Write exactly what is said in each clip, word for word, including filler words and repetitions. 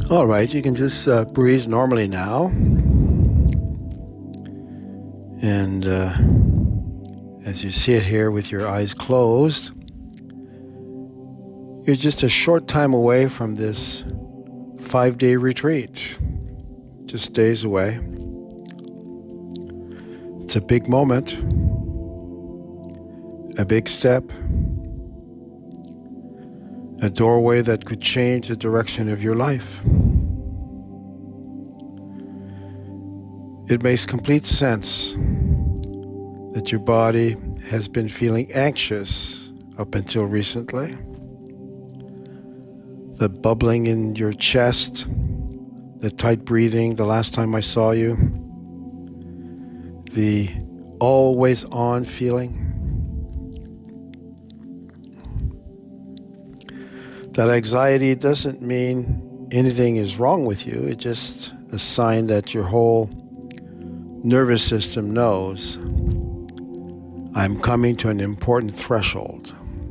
All right, you can just uh, breathe normally now. And uh, as you sit here with your eyes closed, you're just a short time away from this five-day retreat. Just days away. It's a big moment, a big step, a doorway that could change the direction of your life. It makes complete sense that your body has been feeling anxious up until recently. The bubbling in your chest, the tight breathing the last time I saw you, the always on feeling. That anxiety doesn't mean anything is wrong with you. It's just a sign that your whole nervous system knows I'm coming to an important threshold.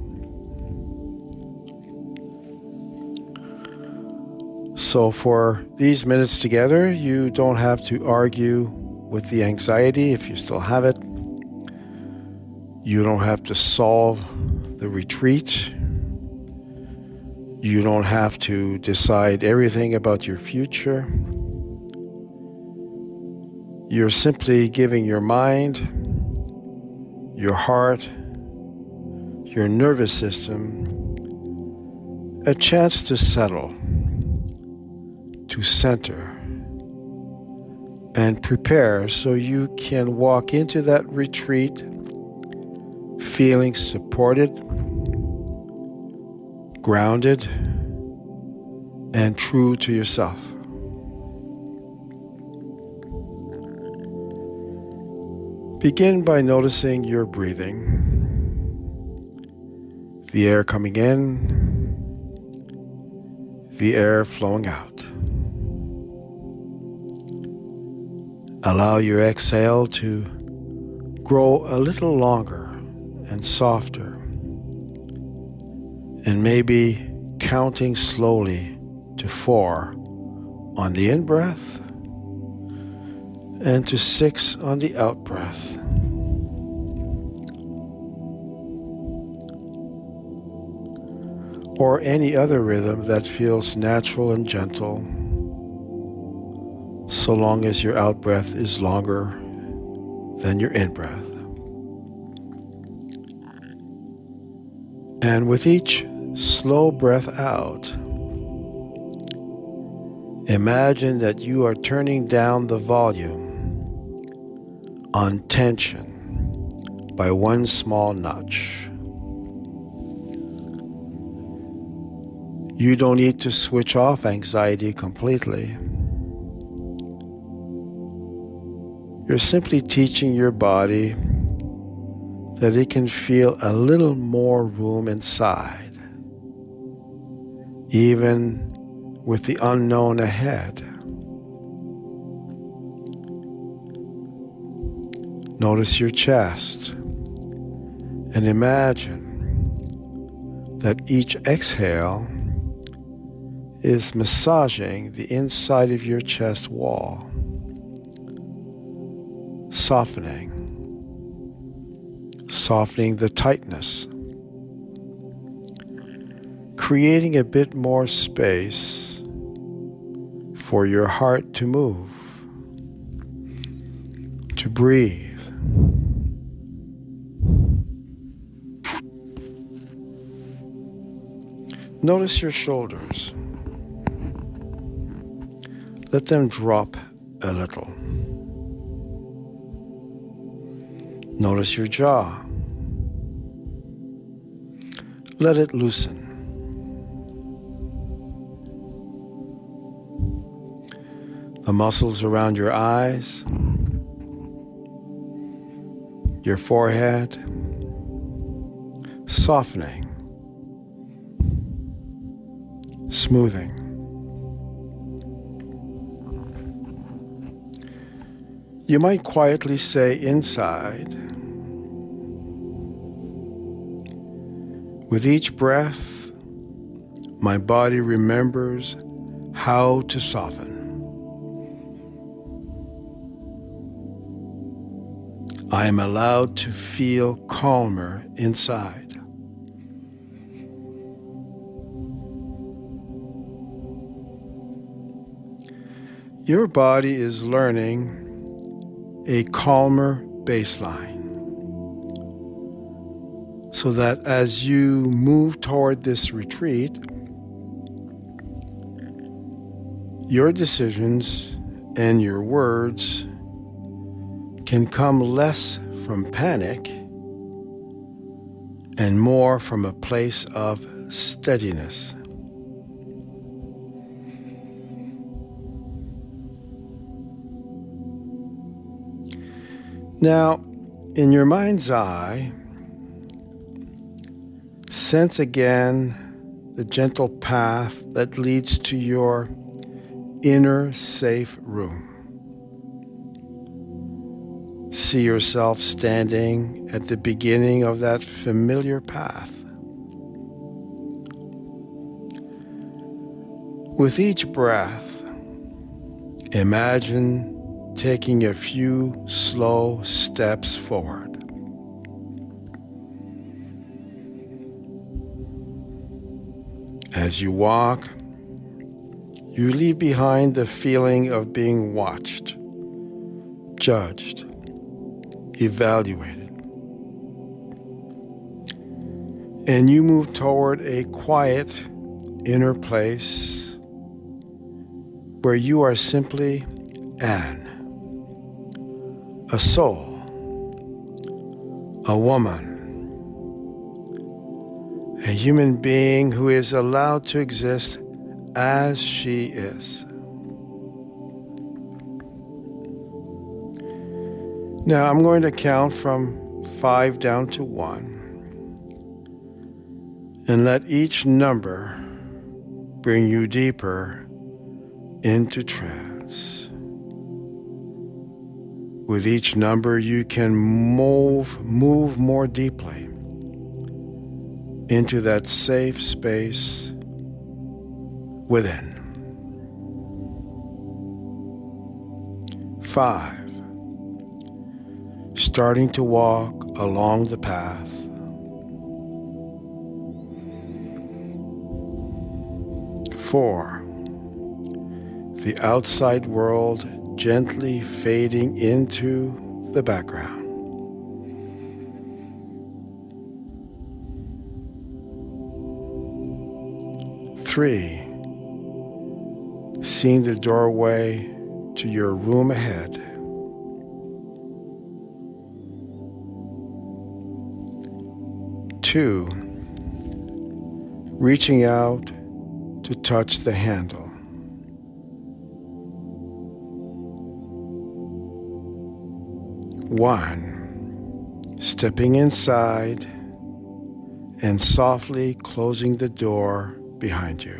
So for these minutes together, you don't have to argue with the anxiety if you still have it. You don't have to solve the retreat. You don't have to decide everything about your future. You're simply giving your mind, your heart, your nervous system a chance to settle, to center, and prepare so you can walk into that retreat feeling supported, grounded, and true to yourself. Begin by noticing your breathing, the air coming in, the air flowing out. Allow your exhale to grow a little longer and softer, and maybe counting slowly to four on the in-breath and to six on the out-breath. Or any other rhythm that feels natural and gentle, so long as your out-breath is longer than your in-breath. And with each slow breath out, imagine that you are turning down the volume on tension by one small notch. You don't need to switch off anxiety completely. You're simply teaching your body that it can feel a little more room inside, even with the unknown ahead. Notice your chest and imagine that each exhale is massaging the inside of your chest wall, softening, softening the tightness, creating a bit more space for your heart to move, to breathe. Notice your shoulders. Let them drop a little. Notice your jaw. Let it loosen. The muscles around your eyes, your forehead, softening, smoothing. You might quietly say inside, with each breath, my body remembers how to soften. I am allowed to feel calmer inside. Your body is learning a calmer baseline, so that as you move toward this retreat, your decisions and your words can come less from panic and more from a place of steadiness. Now, in your mind's eye, sense again the gentle path that leads to your inner safe room. See yourself standing at the beginning of that familiar path. With each breath, imagine taking a few slow steps forward. As you walk, you leave behind the feeling of being watched, judged, evaluated. And you move toward a quiet inner place where you are simply Anne, a soul, a woman, a human being who is allowed to exist as she is. Now I'm going to count from five down to one, and let each number bring you deeper into trance. With each number, you can move, move more deeply into that safe space within. Five. Starting to walk along the path. Four. The outside world gently fading into the background. Three. Seeing the doorway to your room ahead. Two, reaching out to touch the handle. One, stepping inside and softly closing the door behind you.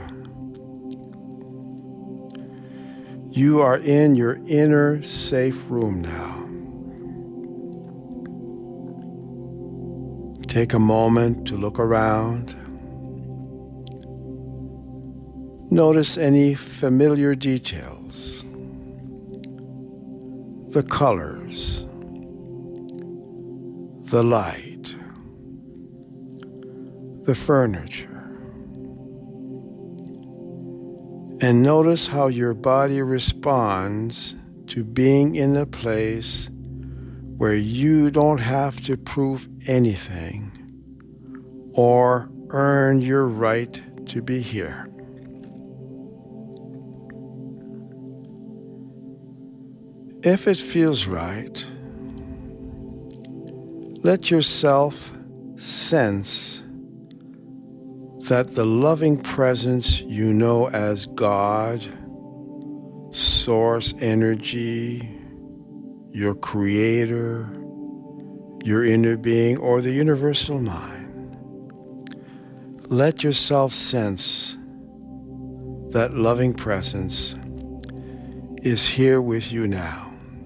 You are in your inner safe room now. Take a moment to look around. Notice any familiar details. The colors, the light, the furniture. And notice how your body responds to being in a place where you don't have to prove anything or earn your right to be here. If it feels right, let yourself sense that the loving presence you know as God, source energy, your creator, your inner being, or the universal mind. Let yourself sense that loving presence is here with you now.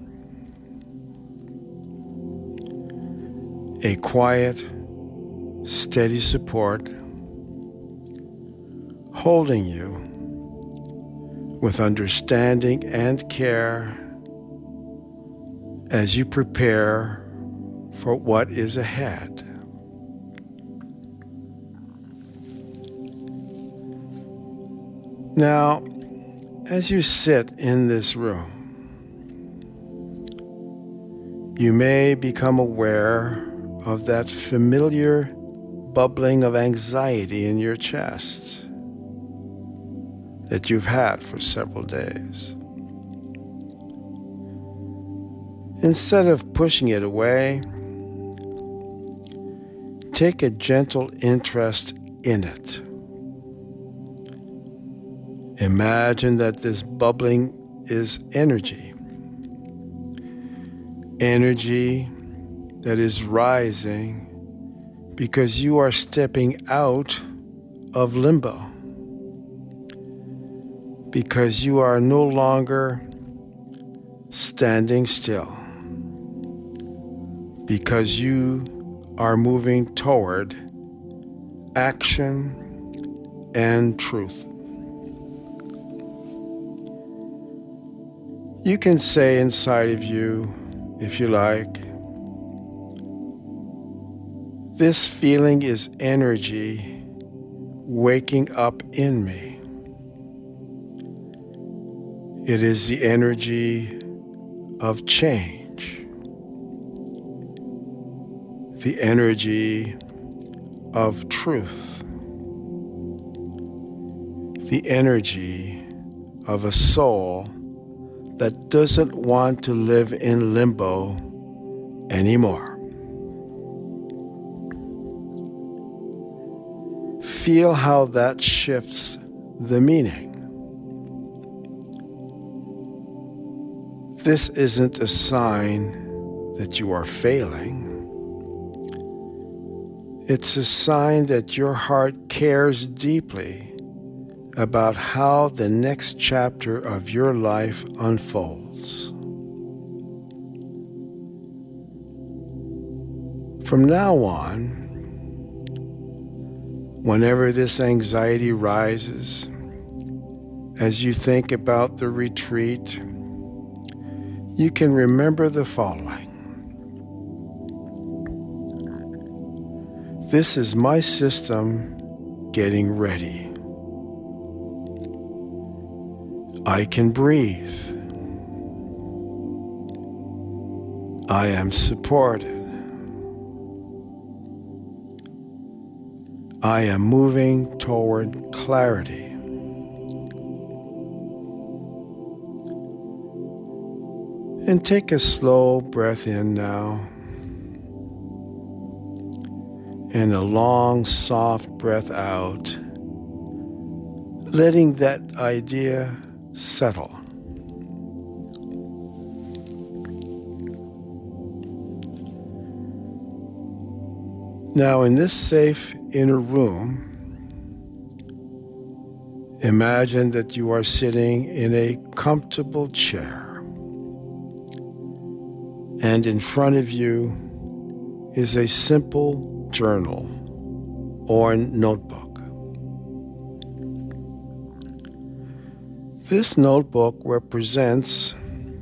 A quiet, steady support holding you with understanding and care as you prepare for what is ahead. Now, as you sit in this room, you may become aware of that familiar bubbling of anxiety in your chest that you've had for several days. Instead of pushing it away, take a gentle interest in it. Imagine that this bubbling is energy. Energy that is rising because you are stepping out of limbo. Because you are no longer standing still. Because you are moving toward action and truth. You can say inside of you, if you like, this feeling is energy waking up in me. It is the energy of change, the energy of truth, the energy of a soul that doesn't want to live in limbo anymore. Feel how that shifts the meaning. This isn't a sign that you are failing. It's a sign that your heart cares deeply about how the next chapter of your life unfolds. From now on, whenever this anxiety rises, as you think about the retreat, you can remember the following. This is my system getting ready. I can breathe. I am supported. I am moving toward clarity. And take a slow breath in now, and a long, soft breath out, letting that idea settle. Now, in this safe inner room, imagine that you are sitting in a comfortable chair, and in front of you is a simple journal or notebook. This notebook represents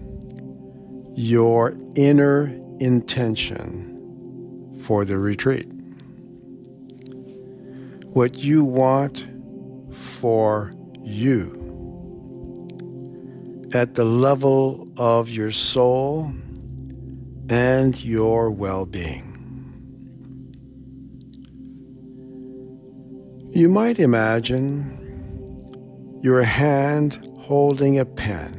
your inner intention for the retreat. What you want for you at the level of your soul and your well-being. You might imagine your hand holding a pen,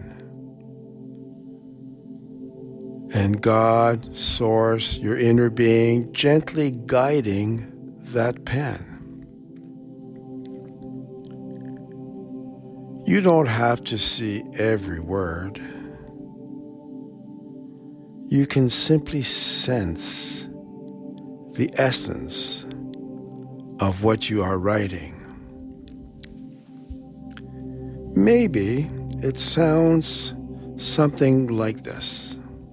and God, Source, your inner being, gently guiding that pen. You don't have to see every word. You can simply sense the essence of what you are writing. Maybe it sounds something like this.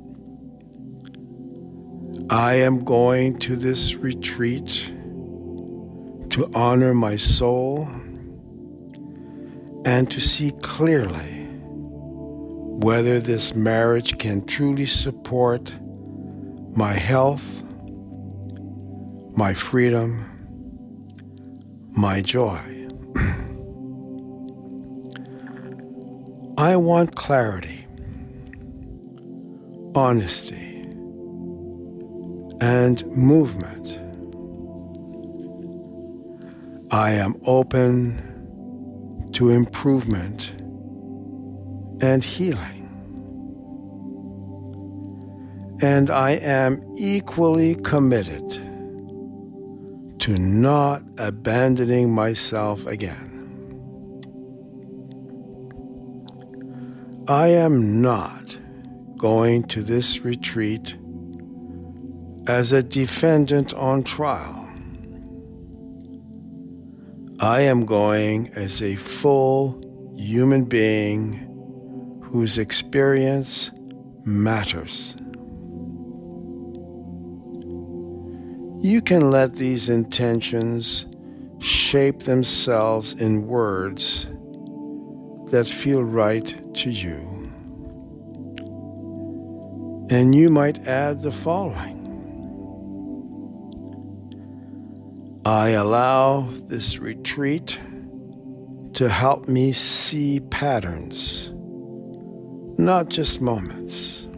I am going to this retreat to honor my soul and to see clearly whether this marriage can truly support my health, my freedom, my joy. I want clarity, honesty, and movement. I am open to improvement and healing. And I am equally committed to not abandoning myself again. I am not going to this retreat as a defendant on trial. I am going as a full human being whose experience matters. You can let these intentions shape themselves in words that feel right to you. And you might add the following. I allow this retreat to help me see patterns, not just moments.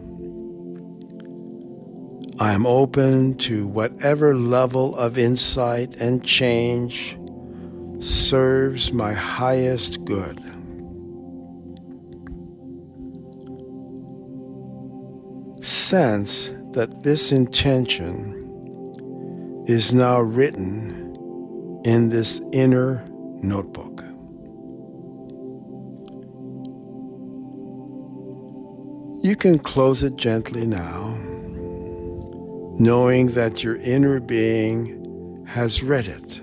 I am open to whatever level of insight and change serves my highest good. Sense that this intention is now written in this inner notebook. You can close it gently now, knowing that your inner being has read it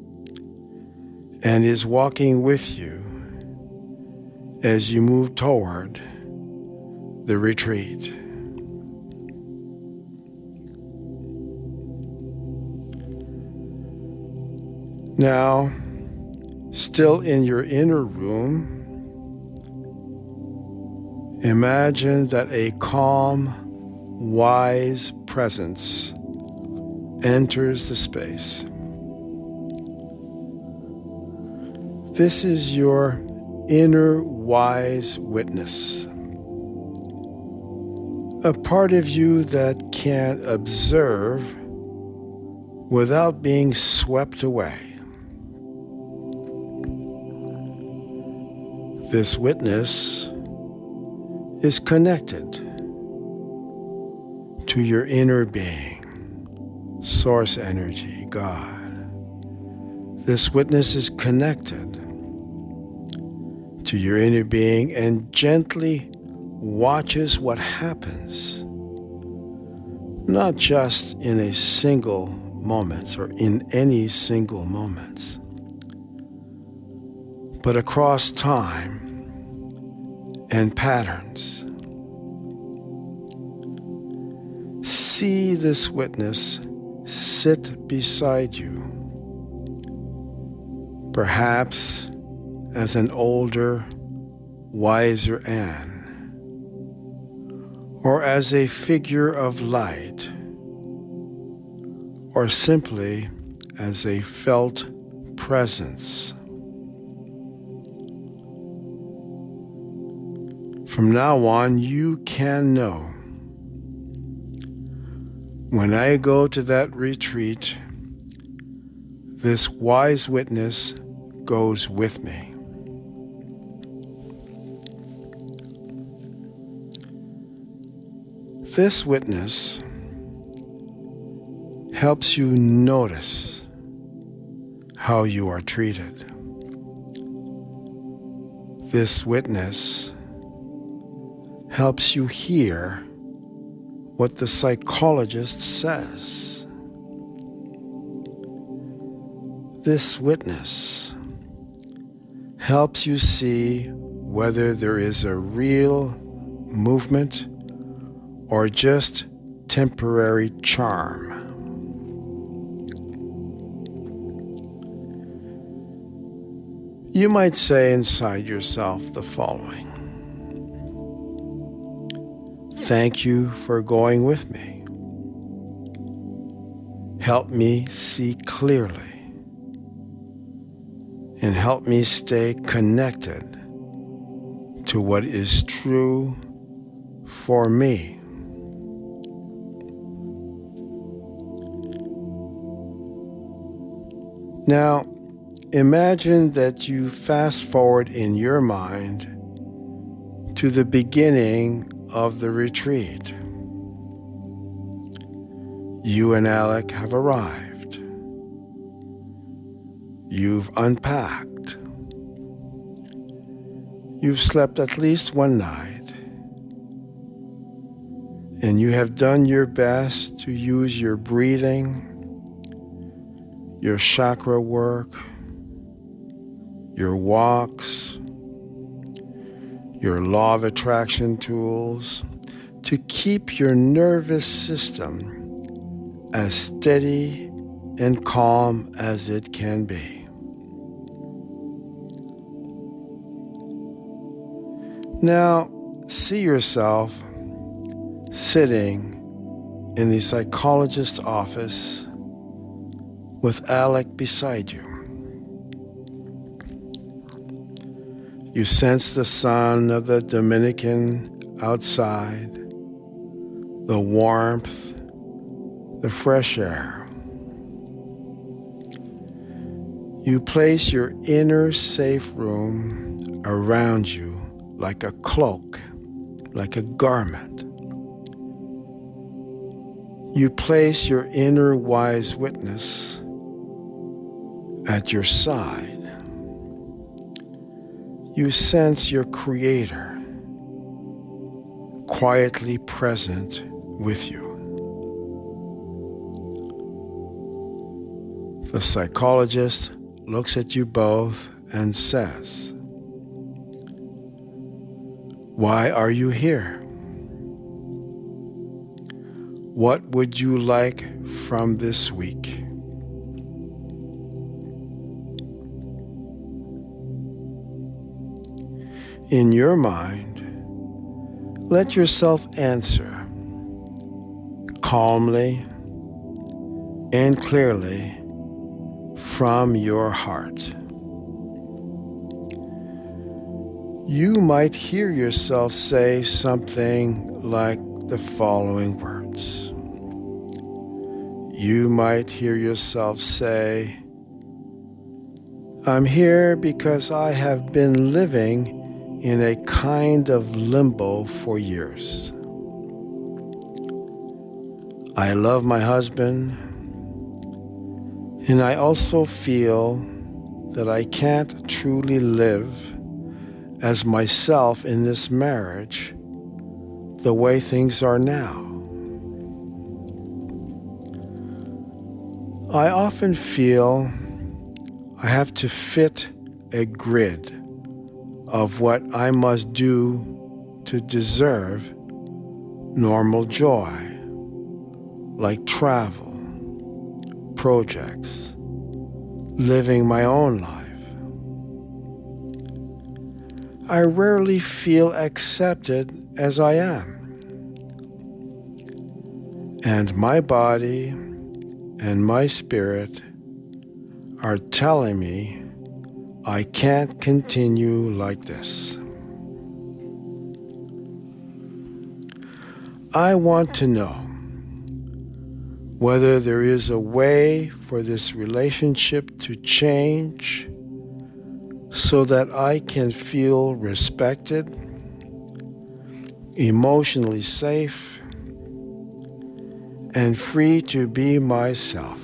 and is walking with you as you move toward the retreat. Now, still in your inner room, imagine that a calm, wise presence enters the space. This is your inner wise witness, a part of you that can observe without being swept away. This witness is connected to your inner being, source energy, God. This witness is connected to your inner being and gently watches what happens, not just in a single moment or in any single moment, but across time and patterns. See this witness sit beside you, perhaps as an older, wiser Anne, or as a figure of light, or simply as a felt presence. From now on, you can know. When I go to that retreat, this wise witness goes with me. This witness helps you notice how you are treated. This witness helps you hear what the psychologist says. This witness helps you see whether there is a real movement or just temporary charm. You might say inside yourself the following. Thank you for going with me. Help me see clearly and help me stay connected to what is true for me. Now, imagine that you fast forward in your mind to the beginning of the retreat. You and Alec have arrived. You've unpacked. You've slept at least one night, and you have done your best to use your breathing, your chakra work, your walks, your law of attraction tools to keep your nervous system as steady and calm as it can be. Now, see yourself sitting in the psychologist's office with Alec beside you. You sense the sun of the Dominican outside, the warmth, the fresh air. You place your inner safe room around you like a cloak, like a garment. You place your inner wise witness at your side. You sense your Creator quietly present with you. The psychologist looks at you both and says, "Why are you here? What would you like from this week?" In your mind, let yourself answer calmly and clearly from your heart. You might hear yourself say something like the following words. You might hear yourself say, "I'm here because I have been living in a kind of limbo for years. I love my husband, and I also feel that I can't truly live as myself in this marriage the way things are now. I often feel I have to fit a grid of what I must do to deserve normal joy, like travel, projects, living my own life. I rarely feel accepted as I am. And my body and my spirit are telling me I can't continue like this. I want to know whether there is a way for this relationship to change so that I can feel respected, emotionally safe, and free to be myself.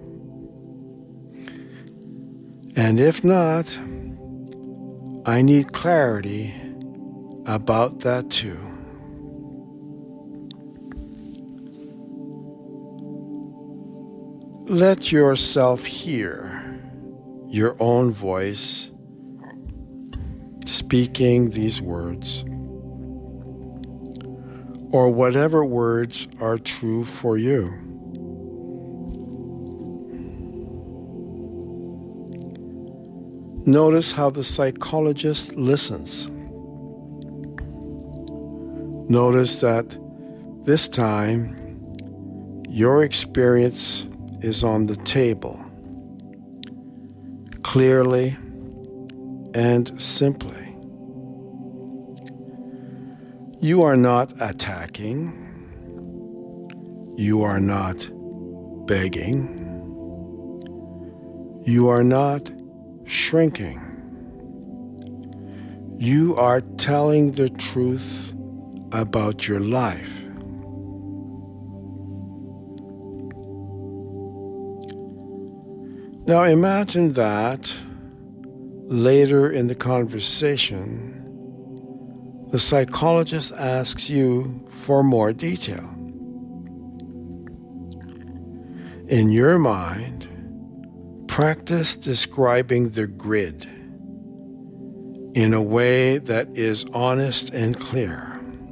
And if not, I need clarity about that too. Let yourself hear your own voice speaking these words, or whatever words are true for you. Notice how the psychologist listens. Notice that This time, your experience is on the table, clearly and simply. You are not attacking. You are not begging. You are not shrinking. You are telling the truth about your life. Now imagine that later in the conversation, the psychologist asks you for more detail. In your mind, practice describing the grid in a way that is honest and clear.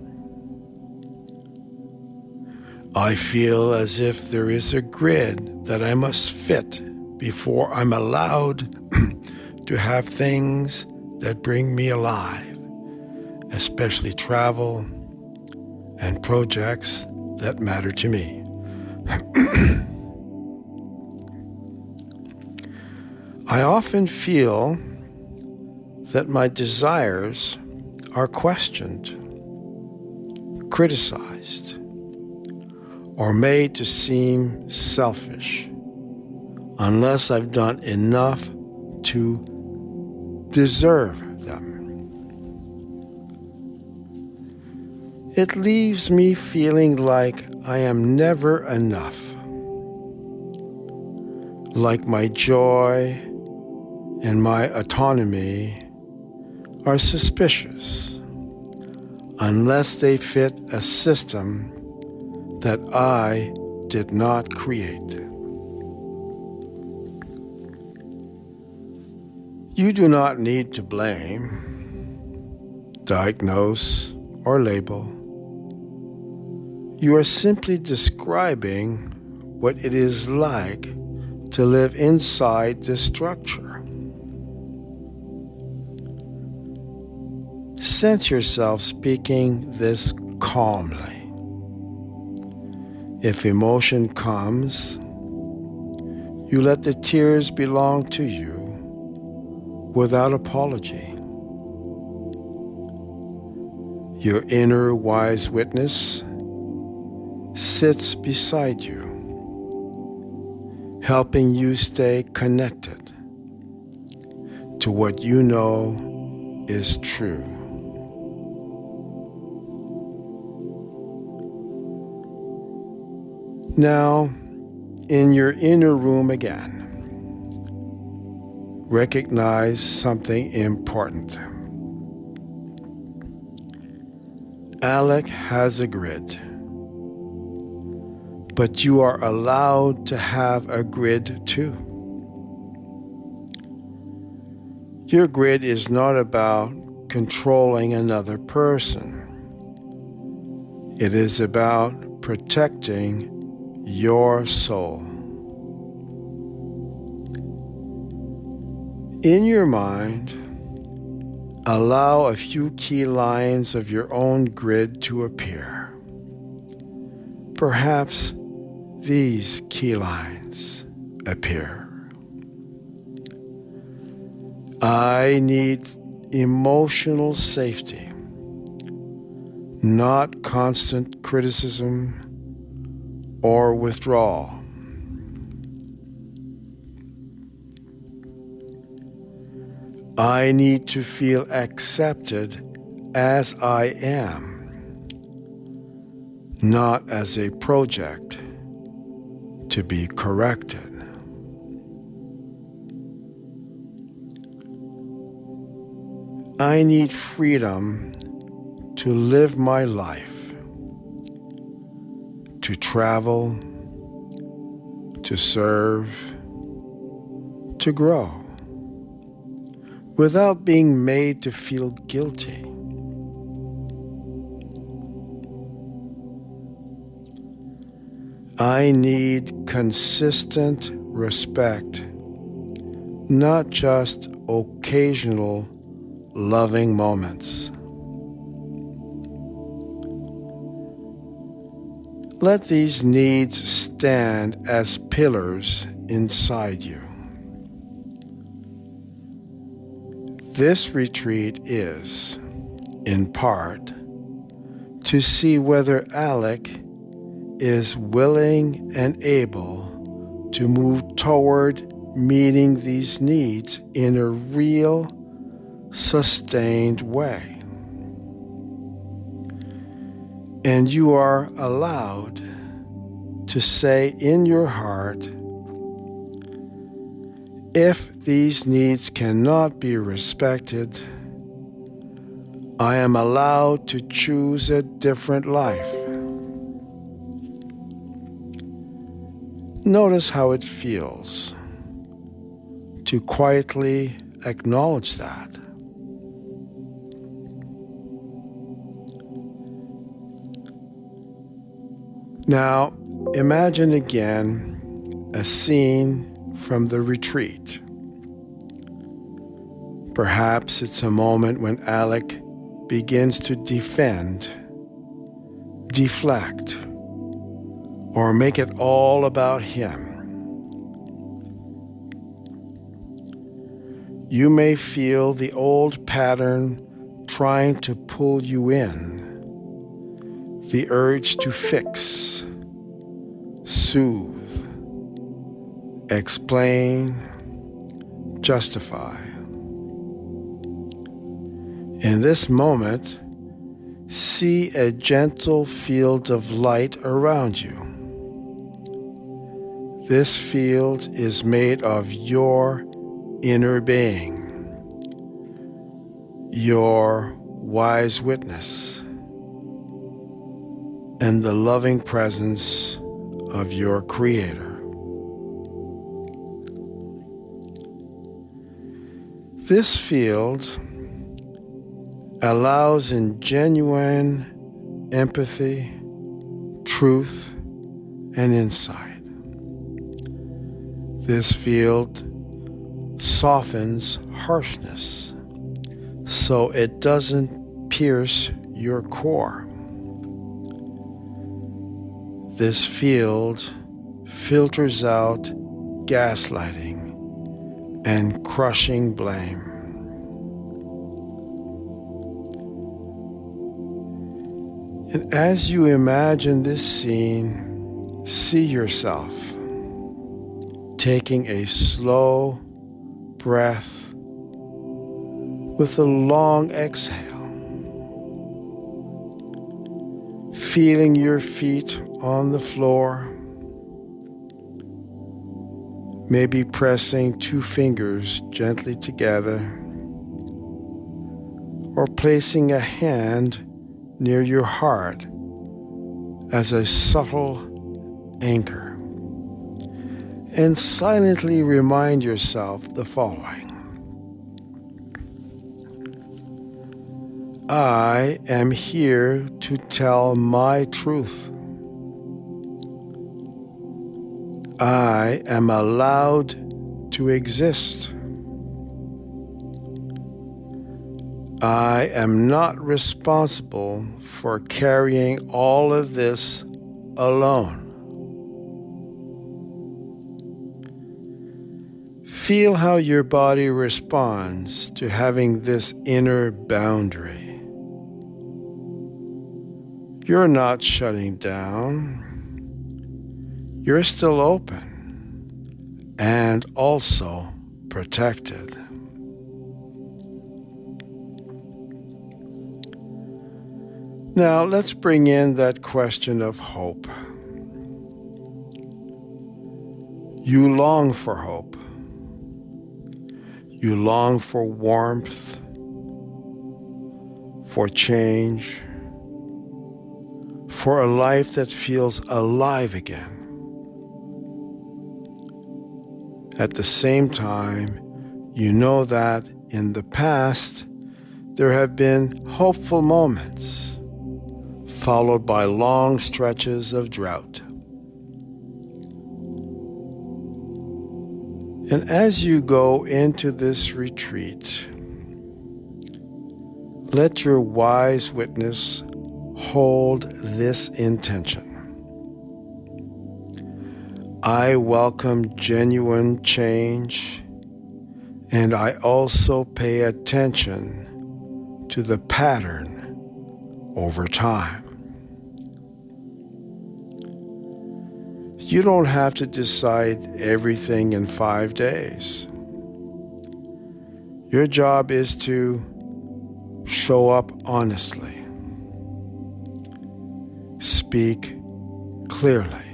I feel as if there is a grid that I must fit before I'm allowed to have things that bring me alive, especially travel and projects that matter to me. I often feel that my desires are questioned, criticized, or made to seem selfish unless I've done enough to deserve them. It leaves me feeling like I am never enough, like my joy and my autonomy are suspicious unless they fit a system that I did not create. You do not need to blame, diagnose, or label. You are simply describing what it is like to live inside this structure. Sense yourself speaking this calmly. If emotion comes, you let the tears belong to you without apology. Your inner wise witness sits beside you, helping you stay connected to what you know is true. Now, in your inner room again, recognize something important. Alec has a grid, but you are allowed to have a grid too. Your grid is not about controlling another person. It is about protecting your soul. In your mind, allow a few key lines of your own grid to appear. Perhaps these key lines appear. I need emotional safety, not constant criticism or withdrawal. I need to feel accepted as I am, not as a project to be corrected. I need freedom to live my life, to travel, to serve, to grow, without being made to feel guilty. I need consistent respect, not just occasional loving moments. Let these needs stand as pillars inside you. This retreat is, in part, to see whether Alec is willing and able to move toward meeting these needs in a real, sustained way. And you are allowed to say in your heart, if these needs cannot be respected, I am allowed to choose a different life. Notice how it feels to quietly acknowledge that. Now, imagine again a scene from the retreat. Perhaps it's a moment when Alec begins to defend, deflect, or make it all about him. You may feel the old pattern trying to pull you in, the urge to fix, soothe, explain, justify. In this moment, see a gentle field of light around you. This field is made of your inner being, your wise witness, and the loving presence of your Creator. This field allows in genuine empathy, truth, and insight. This field softens harshness so it doesn't pierce your core. This field filters out gaslighting and crushing blame. And as you imagine this scene, see yourself taking a slow breath with a long exhale, feeling your feet on the floor, maybe pressing two fingers gently together, or placing a hand near your heart as a subtle anchor. And silently remind yourself the following. I am here to tell my truth. I am allowed to exist. I am not responsible for carrying all of this alone. Feel how your body responds to having this inner boundary. You're not shutting down. You're still open and also protected. Now let's bring in that question of hope. You long for hope. You long for warmth, for change, for a life that feels alive again. At the same time, you know that in the past, there have been hopeful moments, followed by long stretches of drought. And as you go into this retreat, let your wise witness hold this intention. I welcome genuine change, and I also pay attention to the pattern over time. You don't have to decide everything in five days. Your job is to show up honestly, speak clearly,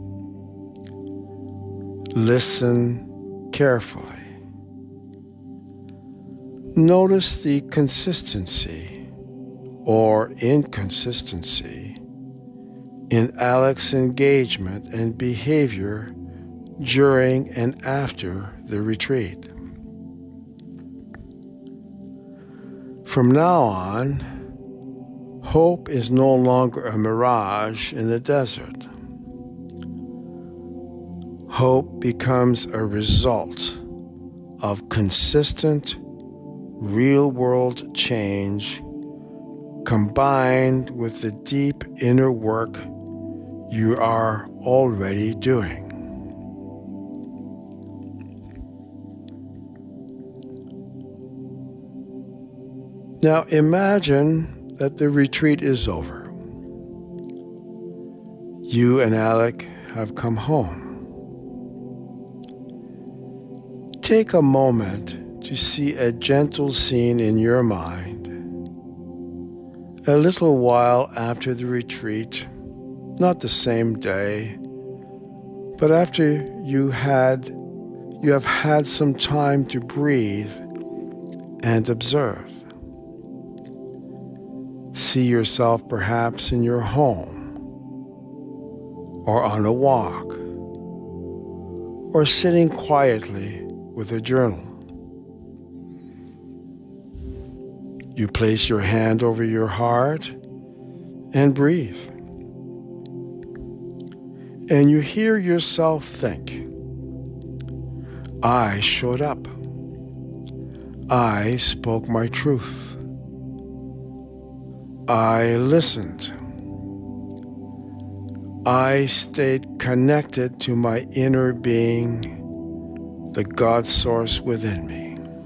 listen carefully, notice the consistency or inconsistency in Alex's engagement and behavior during and after the retreat. From now on, hope is no longer a mirage in the desert. Hope becomes a result of consistent, real-world change combined with the deep inner work you are already doing. Now imagine that the retreat is over. You and Alec have come home. Take a moment to see a gentle scene in your mind. A little while after the retreat, not the same day, but after you had you have had some time to breathe and observe. See yourself perhaps in your home, or on a walk, or sitting quietly with a journal. You place your hand over your heart and breathe. And you hear yourself think, I showed up. I spoke my truth. I listened. I stayed connected to my inner being, the God source within me.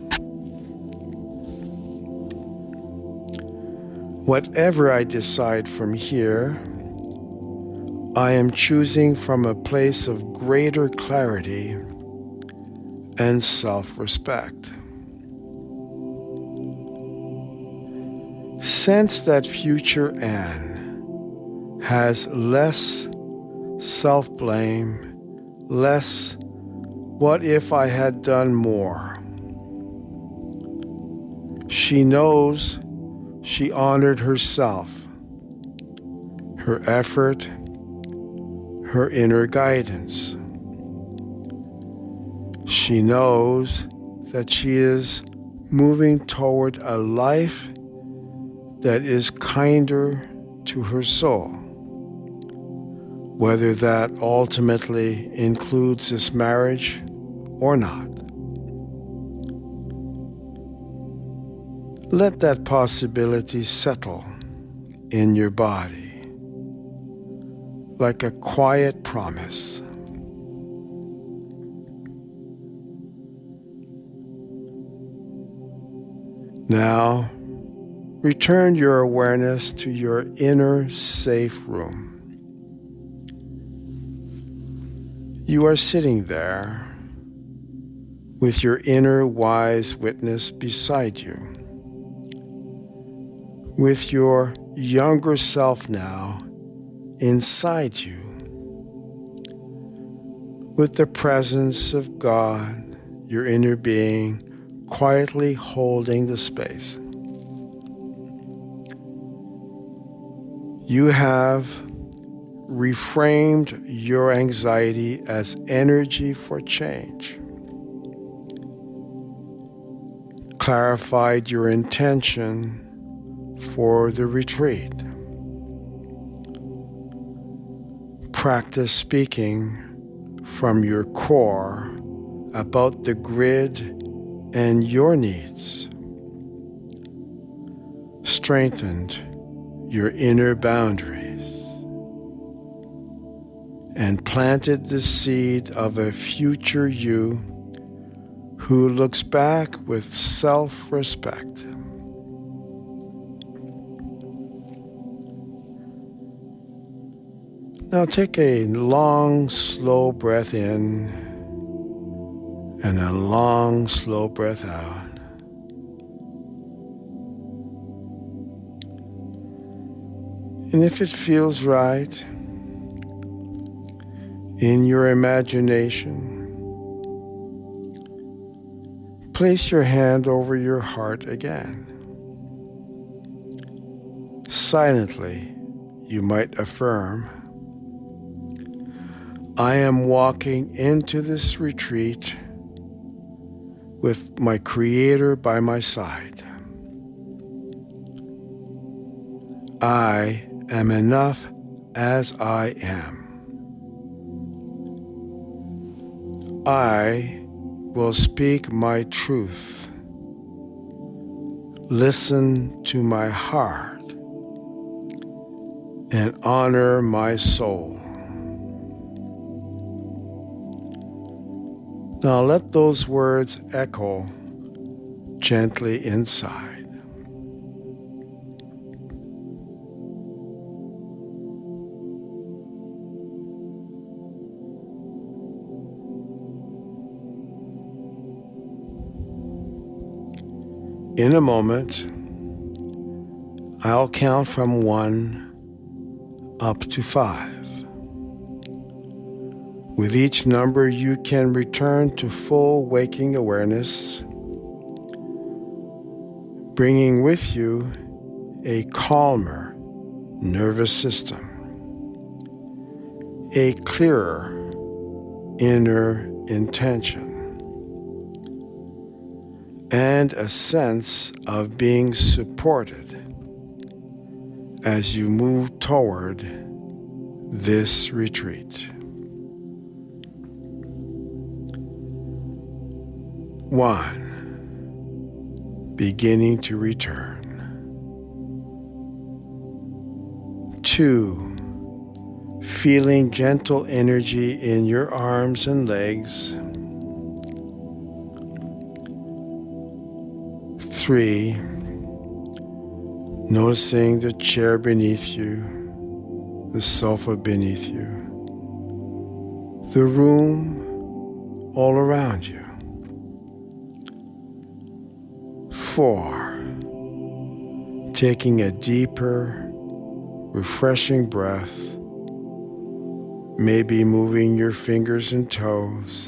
Whatever I decide from here, I am choosing from a place of greater clarity and self-respect. Sense that future Anne has less self-blame, less what if I had done more. She knows she honored herself, her effort, her inner guidance. She knows that she is moving toward a life that is kinder to her soul, whether that ultimately includes this marriage or not. Let that possibility settle in your body like a quiet promise. Now, return your awareness to your inner safe room. You are sitting there with your inner wise witness beside you, with your younger self now inside you, with the presence of God, your inner being, quietly holding the space. You have reframed your anxiety as energy for change, clarified your intention for the retreat. Practice speaking from your core about the grid and your needs. Strengthened your inner boundaries. and planted the seed of a future you who looks back with self-respect. Now take a long, slow breath in and a long, slow breath out. And if it feels right, in your imagination, place your hand over your heart again. Silently, you might affirm, I am walking into this retreat with my Creator by my side. I am enough as I am. I will speak my truth. Listen to my heart and honor my soul. Now let those words echo gently inside. In a moment, I'll count from one up to five. With each number, you can return to full waking awareness, bringing with you a calmer nervous system, a clearer inner intention, and a sense of being supported as you move toward this retreat. One, beginning to return. Two, feeling gentle energy in your arms and legs. Three, noticing the chair beneath you, the sofa beneath you, the room all around you. Four, taking a deeper, refreshing breath, maybe moving your fingers and toes.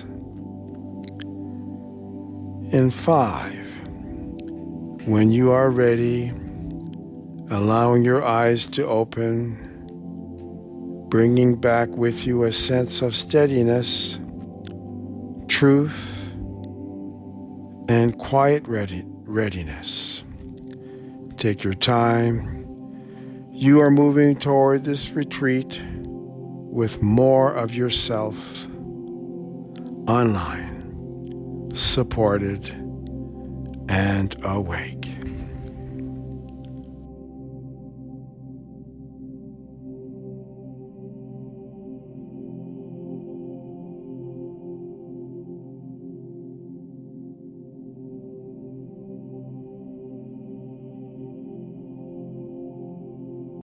And five, when you are ready, allowing your eyes to open, bringing back with you a sense of steadiness, truth, and quiet ready, readiness. Take your time. You are moving toward this retreat with more of yourself, online, supported, and awake.